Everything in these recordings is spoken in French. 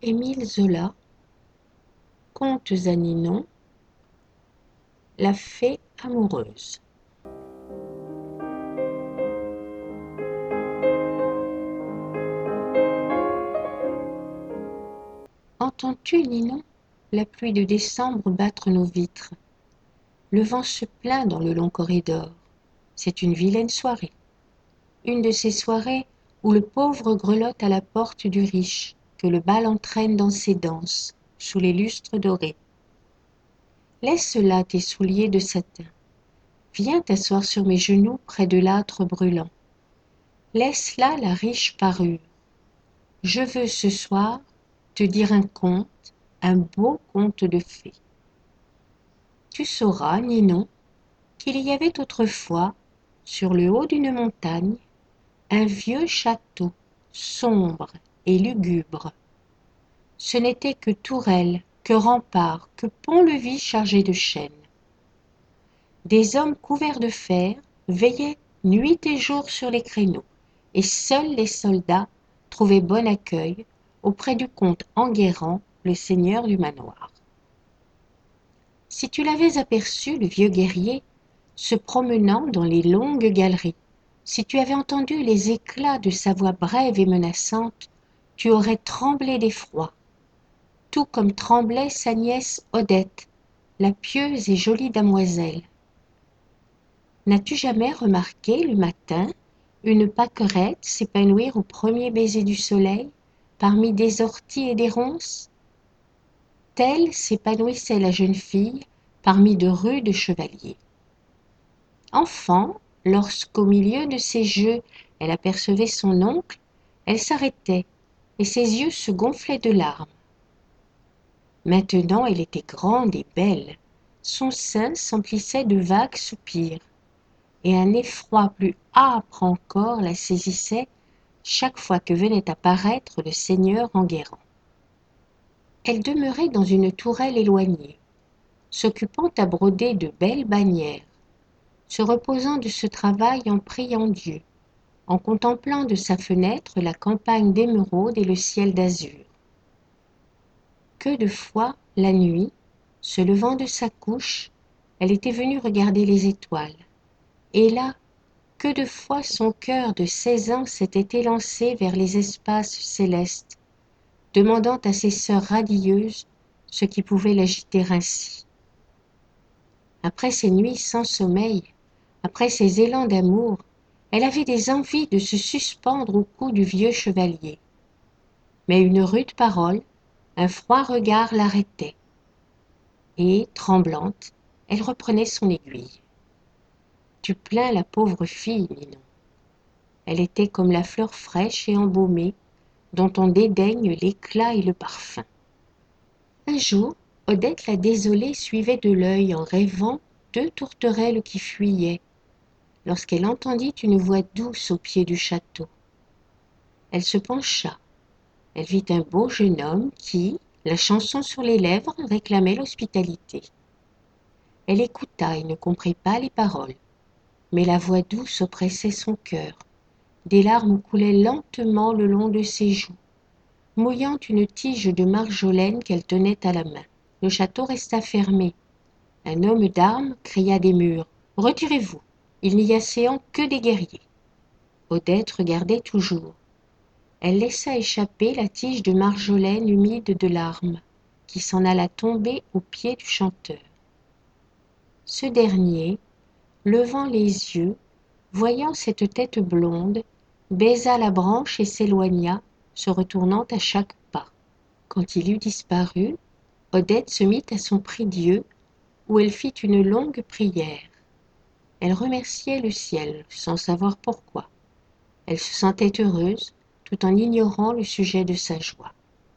Émile Zola, Contes à Ninon, la fée amoureuse. Entends-tu, Ninon, la pluie de décembre battre nos vitres? Le vent se plaint dans le long corridor. C'est une vilaine soirée. Une de ces soirées où le pauvre grelotte à la porte du riche, que le bal entraîne dans ses danses, sous les lustres dorés. Laisse là tes souliers de satin. Viens t'asseoir sur mes genoux près de l'âtre brûlant. Laisse là la riche parure. Je veux ce soir te dire un conte, un beau conte de fées. Tu sauras, Ninon, qu'il y avait autrefois, sur le haut d'une montagne, un vieux château, sombre et lugubre. Ce n'était que tourelles, que remparts, que pont-levis chargés de chênes. Des hommes couverts de fer veillaient nuit et jour sur les créneaux, et seuls les soldats trouvaient bon accueil auprès du comte Enguerrand, le seigneur du manoir. Si tu l'avais aperçu, le vieux guerrier, se promenant dans les longues galeries, si tu avais entendu les éclats de sa voix brève et menaçante, tu aurais tremblé d'effroi, tout comme tremblait sa nièce Odette, la pieuse et jolie damoiselle. N'as-tu jamais remarqué le matin une pâquerette s'épanouir au premier baiser du soleil parmi des orties et des ronces? Telle s'épanouissait la jeune fille parmi de rudes chevaliers. Enfant, lorsqu'au milieu de ses jeux elle apercevait son oncle, elle s'arrêtait et ses yeux se gonflaient de larmes. Maintenant elle était grande et belle, son sein s'emplissait de vagues soupirs, et un effroi plus âpre encore la saisissait chaque fois que venait apparaître le seigneur Enguerrand. Elle demeurait dans une tourelle éloignée, s'occupant à broder de belles bannières, se reposant de ce travail en priant Dieu, en contemplant de sa fenêtre la campagne d'émeraude et le ciel d'azur. Que de fois, la nuit, se levant de sa couche, elle était venue regarder les étoiles, et là, que de fois son cœur de 16 ans s'était élancé vers les espaces célestes, demandant à ses sœurs radieuses ce qui pouvait l'agiter ainsi. Après ces nuits sans sommeil, après ces élans d'amour, elle avait des envies de se suspendre au cou du vieux chevalier. Mais une rude parole, un froid regard l'arrêtait, et, tremblante, elle reprenait son aiguille. Tu plains la pauvre fille, Ninon. Elle était comme la fleur fraîche et embaumée, dont on dédaigne l'éclat et le parfum. Un jour, Odette la désolée suivait de l'œil en rêvant 2 tourterelles qui fuyaient, lorsqu'elle entendit une voix douce au pied du château. Elle se pencha. Elle vit un beau jeune homme qui, la chanson sur les lèvres, réclamait l'hospitalité. Elle écouta et ne comprit pas les paroles, mais la voix douce oppressait son cœur. Des larmes coulaient lentement le long de ses joues, mouillant une tige de marjolaine qu'elle tenait à la main. Le château resta fermé. Un homme d'armes cria des murs: « Retirez-vous, il n'y a séant que des guerriers. » Odette regardait toujours. Elle laissa échapper la tige de marjolaine humide de larmes, qui s'en alla tomber aux pieds du chanteur. Ce dernier, levant les yeux, voyant cette tête blonde, baisa la branche et s'éloigna, se retournant à chaque pas. Quand il eut disparu, Odette se mit à son prie-Dieu, où elle fit une longue prière. Elle remerciait le ciel, sans savoir pourquoi. Elle se sentait heureuse, tout en ignorant le sujet de sa joie.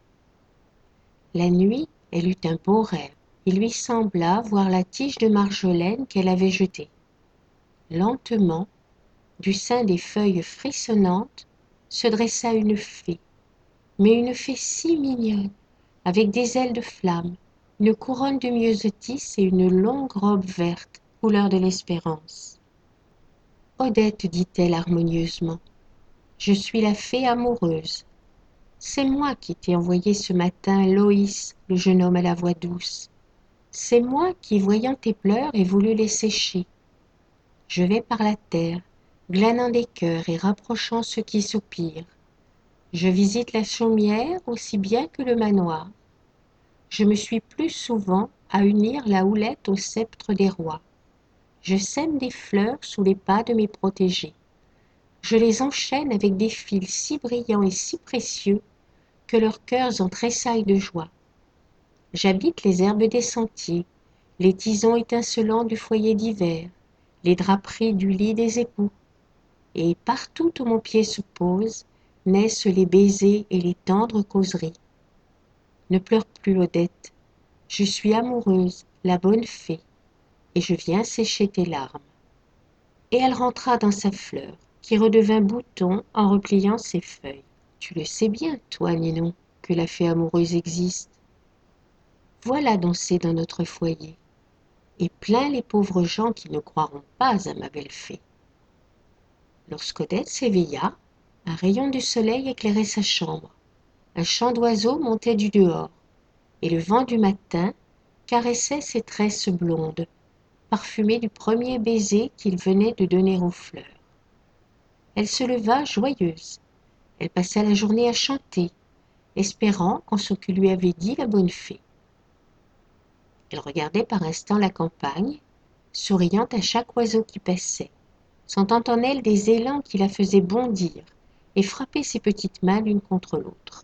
La nuit, elle eut un beau rêve. Il lui sembla voir la tige de marjolaine qu'elle avait jetée. Lentement, du sein des feuilles frissonnantes, se dressa une fée, mais une fée si mignonne, avec des ailes de flamme, une couronne de myosotis et une longue robe verte, couleur de l'espérance. « Odette, dit-elle harmonieusement, je suis la fée amoureuse. C'est moi qui t'ai envoyé ce matin Loïs, le jeune homme à la voix douce. C'est moi qui, voyant tes pleurs, ai voulu les sécher. Je vais par la terre, glanant des cœurs et rapprochant ceux qui soupirent. Je visite la chaumière aussi bien que le manoir. Je me suis plus souvent à unir la houlette au sceptre des rois. Je sème des fleurs sous les pas de mes protégés. Je les enchaîne avec des fils si brillants et si précieux que leurs cœurs en tressaillent de joie. J'habite les herbes des sentiers, les tisons étincelants du foyer d'hiver, les draperies du lit des époux. Et partout où mon pied se pose, naissent les baisers et les tendres causeries. Ne pleure plus, Odette. Je suis amoureuse, la bonne fée, et je viens sécher tes larmes. Et elle rentra dans sa fleur, qui redevint bouton en repliant ses feuilles. Tu le sais bien, toi, Ninon, que la fée amoureuse existe. Voilà danser dans notre foyer, et plein les pauvres gens qui ne croiront pas à ma belle fée. Lorsqu'Odette s'éveilla, un rayon de soleil éclairait sa chambre. Un chant d'oiseaux montait du dehors, et le vent du matin caressait ses tresses blondes, parfumées du premier baiser qu'il venait de donner aux fleurs. Elle se leva joyeuse. Elle passa la journée à chanter, espérant en ce que lui avait dit la bonne fée. Elle regardait par instants la campagne, souriant à chaque oiseau qui passait, sentant en elle des élans qui la faisaient bondir et frapper ses petites mains l'une contre l'autre.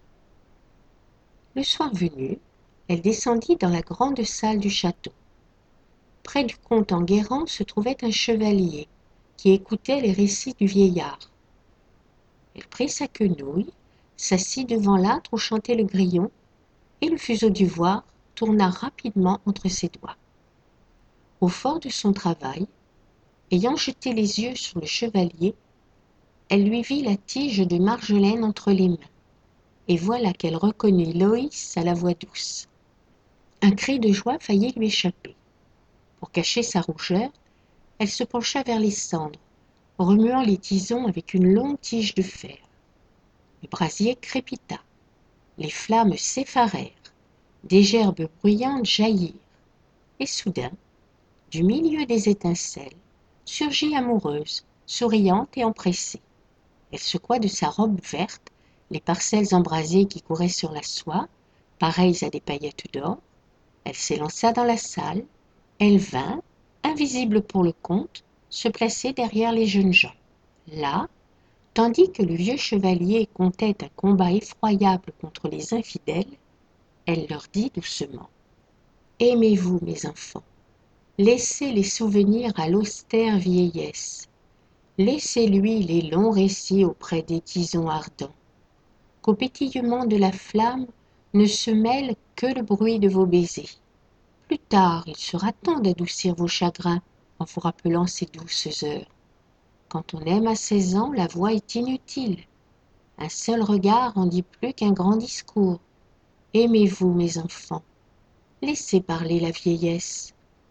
Le soir venu, elle descendit dans la grande salle du château. Près du comte Enguerrand se trouvait un chevalier qui écoutait les récits du vieillard. Elle prit sa quenouille, s'assit devant l'âtre où chantait le grillon, et le fuseau d'ivoire tourna rapidement entre ses doigts. Au fort de son travail, ayant jeté les yeux sur le chevalier, elle lui vit la tige de marjolaine entre les mains, et voilà qu'elle reconnut Loïs à la voix douce. Un cri de joie faillit lui échapper. Pour cacher sa rougeur, elle se pencha vers les cendres, remuant les tisons avec une longue tige de fer. Le brasier crépita, les flammes s'effarèrent, des gerbes bruyantes jaillirent, et soudain, du milieu des étincelles, surgit amoureuse, souriante et empressée. Elle secoua de sa robe verte les parcelles embrasées qui couraient sur la soie, pareilles à des paillettes d'or. Elle s'élança dans la salle. Elle vint, invisible pour le comte, se placer derrière les jeunes gens. Là, tandis que le vieux chevalier comptait un combat effroyable contre les infidèles, elle leur dit doucement: Aimez-vous, mes enfants, laissez les souvenirs à l'austère vieillesse, laissez-lui les longs récits auprès des tisons ardents, qu'au pétillement de la flamme ne se mêle que le bruit de vos baisers. Plus tard, il sera temps d'adoucir vos chagrins en vous rappelant ces douces heures. Quand on aime à 16 ans, la voix est inutile. Un seul regard en dit plus qu'un grand discours. Aimez-vous, mes enfants. Laissez parler la vieillesse.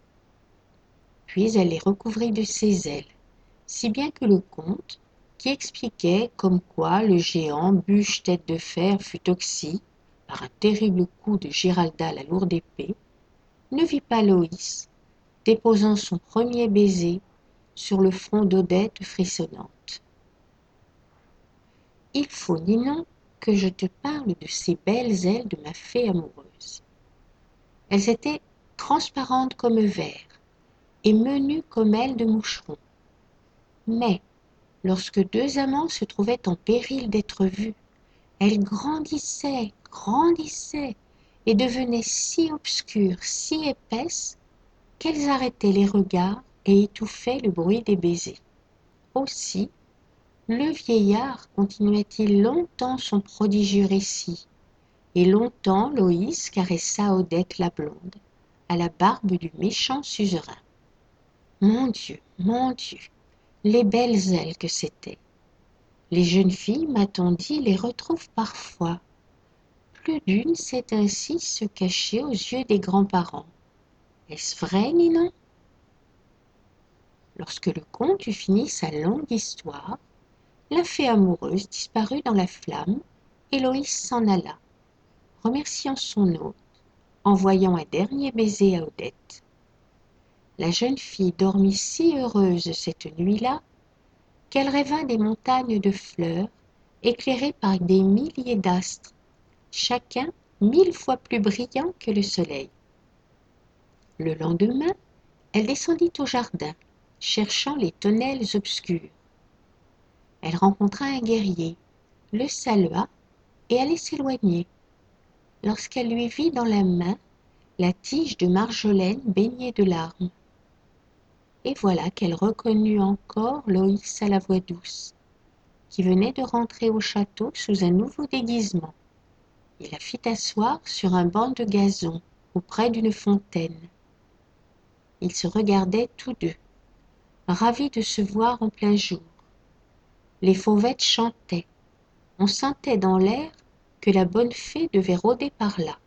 Puis elle les recouvrit de ses ailes, si bien que le comte, qui expliquait comme quoi le géant Bûche-Tête de Fer fut oxy par un terrible coup de Giralda la lourde épée, ne vit pas Loïs déposant son premier baiser sur le front d'Odette frissonnante. Il faut, Ninon, que je te parle de ces belles ailes de ma fée amoureuse. Elles étaient transparentes comme verre et menues comme ailes de moucheron. Mais, lorsque deux amants se trouvaient en péril d'être vus, elles grandissaient, grandissaient, et devenaient si obscures, si épaisses, qu'elles arrêtaient les regards et étouffaient le bruit des baisers. Aussi, le vieillard continuait-il longtemps son prodigieux récit, et longtemps Loïs caressa Odette la blonde, à la barbe du méchant suzerain. Mon Dieu, les belles ailes que c'étaient! Les jeunes filles, m'a-t-on dit, les retrouvent parfois. Plus d'une sait ainsi se cacher aux yeux des grands-parents. Est-ce vrai, Ninon? Lorsque le comte eut fini sa longue histoire, la fée amoureuse disparut dans la flamme Héloïse s'en alla, remerciant son hôte, envoyant un dernier baiser à Odette. La jeune fille dormit si heureuse cette nuit-là qu'elle rêva des montagnes de fleurs éclairées par des milliers d'astres, chacun 1000 fois plus brillant que le soleil. Le lendemain, elle descendit au jardin, cherchant les tonnelles obscures. Elle rencontra un guerrier, le salua et allait s'éloigner, lorsqu'elle lui vit dans la main la tige de marjolaine baignée de larmes. Et voilà qu'elle reconnut encore Loïs à la voix douce, qui venait de rentrer au château sous un nouveau déguisement. Il la fit asseoir sur un banc de gazon, auprès d'une fontaine. Ils se regardaient tous deux, ravis de se voir en plein jour. Les fauvettes chantaient. On sentait dans l'air que la bonne fée devait rôder par là.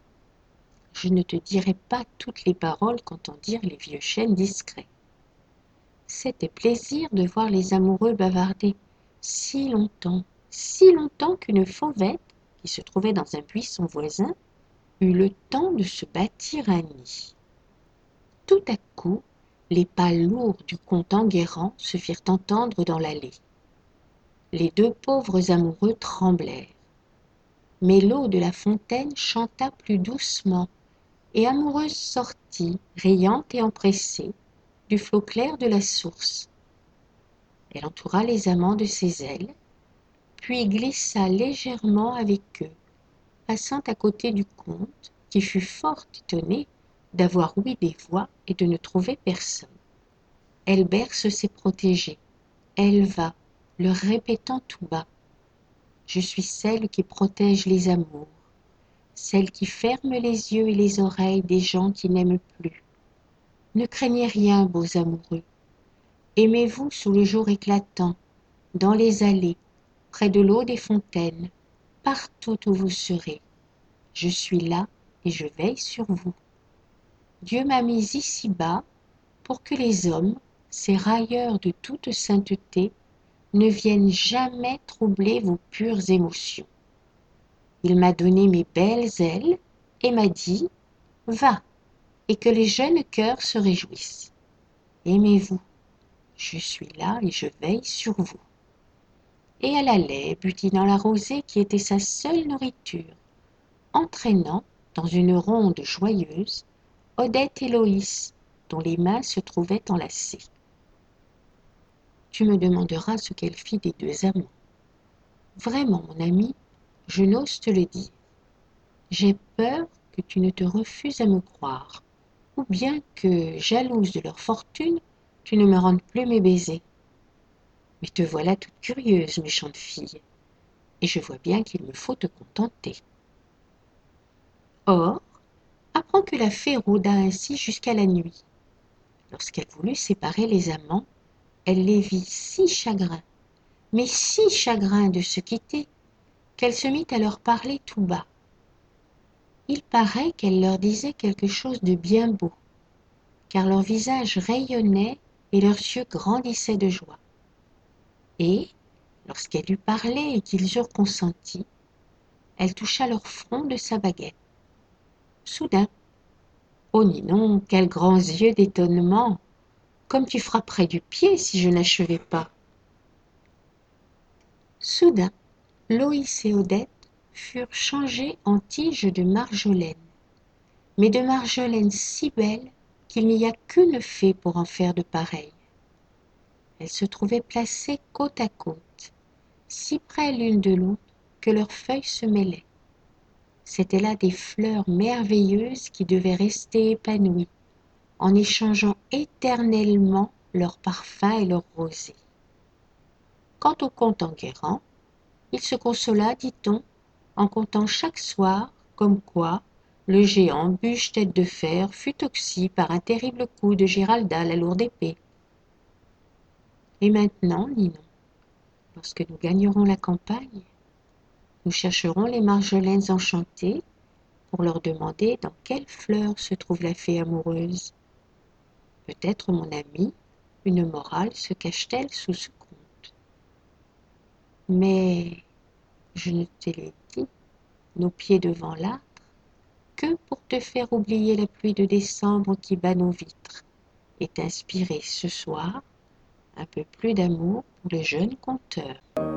Je ne te dirai pas toutes les paroles qu'entendirent les vieux chênes discrets. C'était plaisir de voir les amoureux bavarder si longtemps qu'une fauvette, qui se trouvait dans un buisson voisin, eut le temps de se bâtir un nid. Tout à coup, les pas lourds du comte Enguerrand se firent entendre dans l'allée. Les deux pauvres amoureux tremblèrent. Mais l'eau de la fontaine chanta plus doucement, et Amoureuse sortit, riante et empressée, du flot clair de la source. Elle entoura les amants de ses ailes, puis glissa légèrement avec eux, passant à côté du comte, qui fut fort étonné d'avoir ouï des voix et de ne trouver personne. Elle berce ses protégés, elle va, leur répétant tout bas: je suis celle qui protège les amours, celle qui ferme les yeux et les oreilles des gens qui n'aiment plus. Ne craignez rien, beaux amoureux. Aimez-vous sous le jour éclatant, dans les allées, près de l'eau des fontaines, partout où vous serez. Je suis là et je veille sur vous. Dieu m'a mis ici-bas pour que les hommes, ces railleurs de toute sainteté, ne viennent jamais troubler vos pures émotions. Il m'a donné mes belles ailes et m'a dit: va, et que les jeunes cœurs se réjouissent. Aimez-vous, je suis là et je veille sur vous. Et elle allait, butinant la rosée qui était sa seule nourriture, entraînant, dans une ronde joyeuse, Odette et Loïs, dont les mains se trouvaient enlacées. Tu me demanderas ce qu'elle fit des deux amants. Vraiment, mon ami, je n'ose te le dire. J'ai peur que tu ne te refuses à me croire, ou bien que, jalouse de leur fortune, tu ne me rendes plus mes baisers. Mais te voilà toute curieuse, méchante fille, et je vois bien qu'il me faut te contenter. Or, apprends que la fée rôda ainsi jusqu'à la nuit. Lorsqu'elle voulut séparer les amants, elle les vit si chagrins, mais si chagrins de se quitter, qu'elle se mit à leur parler tout bas. Il paraît qu'elle leur disait quelque chose de bien beau, car leurs visages rayonnaient et leurs yeux grandissaient de joie. Et, lorsqu'elle eut parlé et qu'ils eurent consenti, elle toucha leur front de sa baguette. Soudain, oh Ninon, quels grands yeux d'étonnement! Comme tu frapperais du pied si je n'achevais pas. Soudain, Loïs et Odette furent changés en tiges de marjolaine, mais de marjolaine si belle qu'il n'y a qu'une fée pour en faire de pareilles. Elles se trouvaient placées côte à côte, si près l'une de l'autre que leurs feuilles se mêlaient. C'étaient là des fleurs merveilleuses qui devaient rester épanouies, en échangeant éternellement leurs parfums et leurs rosées. Quant au comte Enguerrand, il se consola, dit-on, en comptant chaque soir comme quoi le géant Bûche-Tête de Fer fut toxi par un terrible coup de Giralda la lourde épée. Et maintenant, Ninon, lorsque nous gagnerons la campagne, nous chercherons les marjolaines enchantées pour leur demander dans quelle fleur se trouve la fée amoureuse. Peut-être, mon ami, une morale se cache-t-elle sous ce conte. Mais je ne te l'ai dit, nos pieds devant l'âtre, que pour te faire oublier la pluie de décembre qui bat nos vitres, et t'inspirer ce soir un peu plus d'amour pour le jeune conteur.